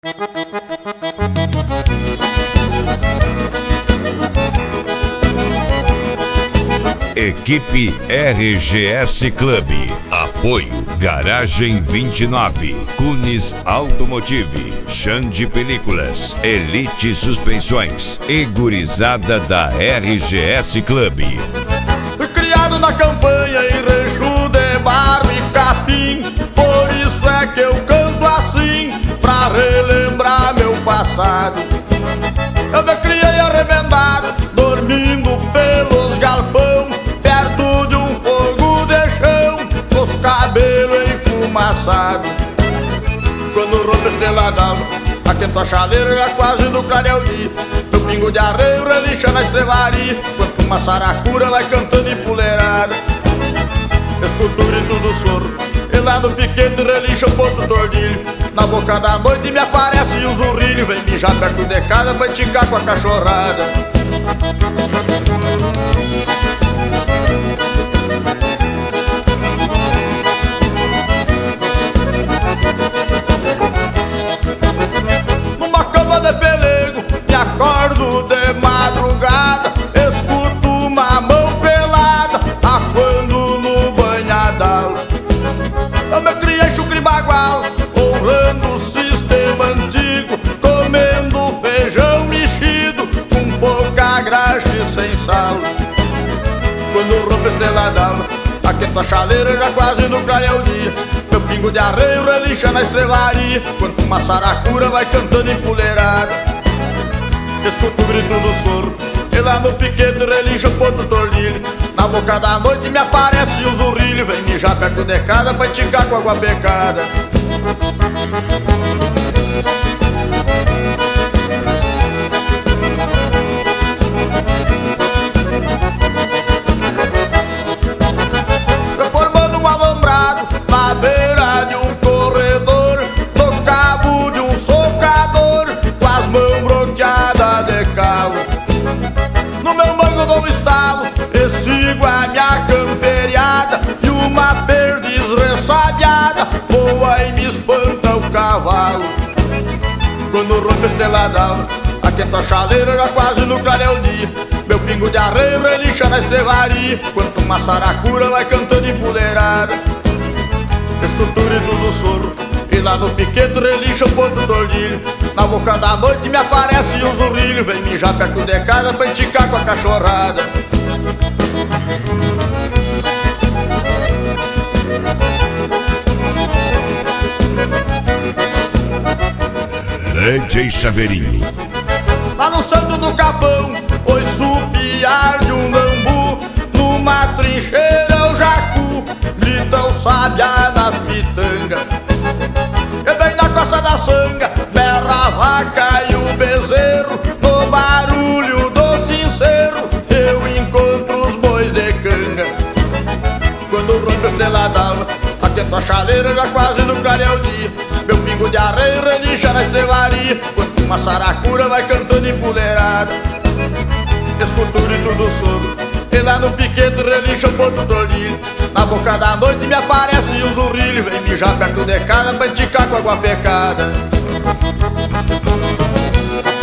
Equipe RGS Club. Apoio Garagem 29, Cunis Automotive, Xande Películas, Elite Suspensões e gurizada da RGS Club. Fui criado na campanha em rancho de barro e capim, por isso é que eu canto assim, pra relembrar meu passado. Eu me criei arremendado, dormindo pelos galpão, perto de um fogo de chão, com os cabelos enfumaçados. Quando rompe a estrela d'alva, aquento a chaleira já quase no clareio dia. Meu pingo de arreio relincha na estrevaria, quanto uma saracura vai cantando empoleirada. Escuto o grito do soro, e lá no piquete relincha o ponto tordilho. Na boca da noite me aparece o zurrilho, vem mijar perto de casa pra enticar com a cachorrada. Numa cama de pelego, me acordo de madrugada, escuto uma mão pelada, aquando no banhadal. Eu me criei chucre bagual, honrando o sistema antigo, comendo feijão mexido, com pouca graxa e sem sal. Quando rompe a estrela d'alva, aquento a chaleira já quase no clareio dia. Meu pingo de arreio relincha na estrevaria, quanto uma saracura vai cantando empoleirada. Escuto o grito do soro, e lá no piquete relincha o ponto tordilho. Na boca da noite me aparece o zurrilho, vem mijar perto de casa pra enticar com água becada. Transformando um alambrado na beira de um corredor, no cabo de um socador, com as mãos bloqueadas de calo. No meu mango dou um estalo e sigo a minha camperiada, e uma perdiz ressabiada voa e me espanta o cavalo. Quando rompe a estrela d'alva, aquento a chaleira já quase no clareio dia. Meu pingo de arreio relincha na estrevaria, quanto uma saracura vai cantando empoleirada. Escuto o grito do soro, e lá no piquete relincha o ponto tordilho. Na boca da noite me aparece o zurrilho, vem mijar perto de casa pra enticar com a cachorrada. DJ Chaveirinho. Lá no santo do capão, ouço o piar de um lambu, numa trincheira o jacu grita o sabiá nas pitangas. E bem na costa da sanga berra a vaca e o bezerro, no barulho do sincero eu encontro os bois de canga. Quando rompe a estrela d'alva, aquento a chaleira já quase no clareio dia. Meu pingo de arreio relincha na estrevaria, quanto uma saracura vai cantando empoleirada. Escuto o grito do soro, e lá no piquete relincha o ponto tordilho. Na boca da noite me aparece o zurrilho, vem mijar perto de casa pra enticar com água pecada.